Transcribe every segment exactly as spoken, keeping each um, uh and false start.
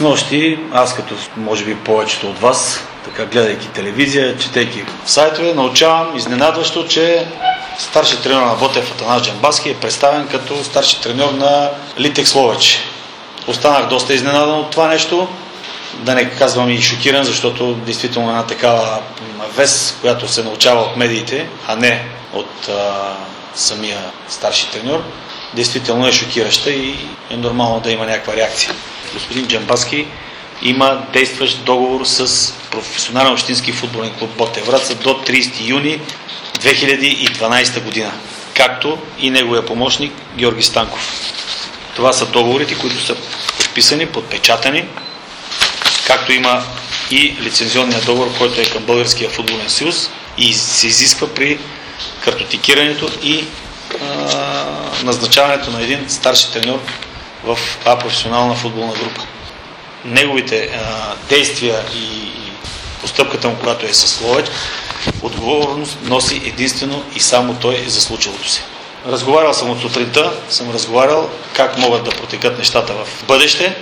Снощи, аз като може би повечето от вас, така гледайки телевизия, четейки сайтове, научавам изненадващо, че старши треньор на Ботев Атанас Джамбазки е представен като старши треньор на Литекс Ловеч. Останах доста изненадан от това нещо, да не казвам и шокиран, защото действително една такава вест, която се научава от медиите, а не от а, самия старши треньор, действително е шокираща и е нормално да има някаква реакция. Господин Джамбазки има действащ договор с професионален общински футболен клуб Ботев Враца до тридесети юни две хиляди и дванадесета година, както и неговия помощник Георги Станков. Това са договорите, които са подписани, подпечатани, както има и лицензионния договор, който е към Българския футболен съюз и се изисква при картотекирането и а, назначаването на един старши треньор в А професионална футболна група. Неговите а, действия и, и постъпката му, която е със Ловеч, отговорност носи единствено и само той за случилото се. Разговарял съм от сутринта, съм разговарял как могат да протекат нещата в бъдеще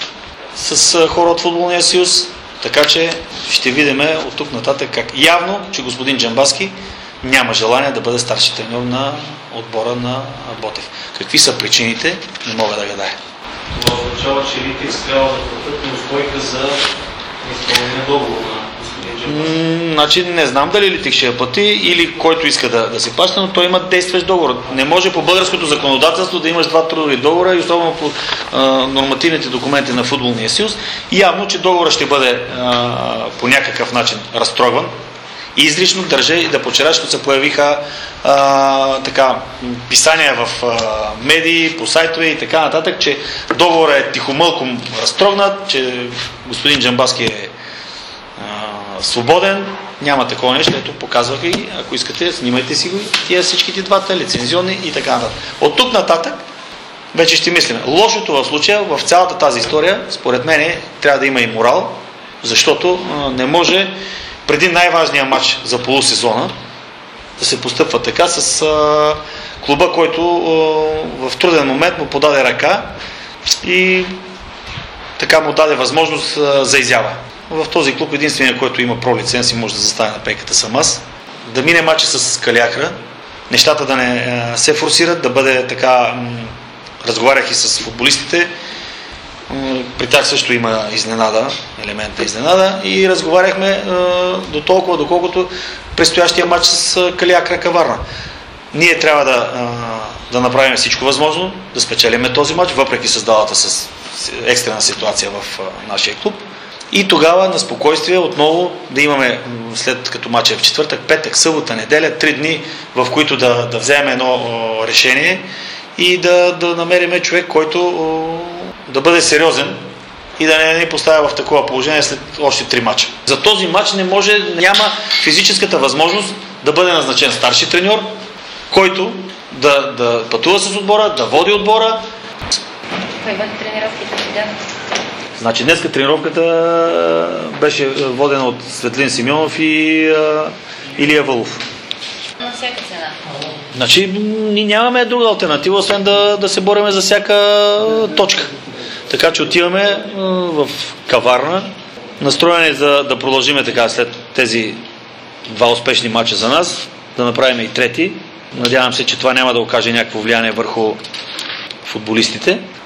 с а, хора от Футболния съюз, така че ще видим от тук нататък как явно, че господин Джамбазки няма желание да бъде старши треньор на отбора на Ботев. Какви са причините, не мога да гадая. Това означава, че Литекс трябва да платят неустойка за изпълнение договор на господин Джамбазки. Значи не знам дали Литекс ще я плати или който иска да, да се плаща, но той има действащ договор. Не може по българското законодателство да имаш два трудови договора и особено по а, нормативните документи на Футболния съюз. Явно, че договорът ще бъде а, по някакъв начин разтрогван. И изрично държа и да почера, защото се появиха а, така, писания в а, медии, по сайтове и така нататък, че договорът е тихомълком разтрогнат, че господин Джамбазки е а, свободен. Няма такова нещо, ето показвах и ако искате, снимайте си го тия всичките двата, лицензионни и така нататък. От тук нататък вече ще мислим. Лошото в случая, в цялата тази история, според мен, трябва да има и морал, защото а, не може преди най-важния матч за полусезона да се постъпва така с а, клуба, който а, в труден момент му подаде ръка и така му даде възможност а, за изява. В този клуб единственият, който има пролиценз и може да застане на пейката, съм аз. Да мине матча с Калиакра, нещата да не а, се форсират, да бъде така, м- разговарях и с футболистите, при тях също има изненада, елемента изненада и разговаряхме е, до толкова, доколкото предстоящия матч с Калиакра Каварна. Ние трябва да, е, да направим всичко възможно, да спечелиме този матч, въпреки създалата с екстрена ситуация в е, нашия клуб. И тогава на спокойствие отново да имаме, след като матча е в четвъртък, петък, събота, неделя, три дни, в които да, да вземем едно о, решение и да, да намерим човек, който о, да бъде сериозен и да не ни поставя в такова положение след още три мача. За този мач не може, няма физическата възможност да бъде назначен старши треньор, който да, да пътува с отбора, да води отбора. Кой води тренировките си, да? Значи днеска тренировката беше водена от Светлин Симеонов и а, Илия Вълов. На всяка цена. Значи ние нямаме друга алтернатива, освен да, да се бориме за всяка точка. Така че отиваме а, в Каварна, настроени за да продължиме така след тези два успешни матча за нас, да направим и трети. Надявам се, че това няма да окаже някакво влияние върху футболистите.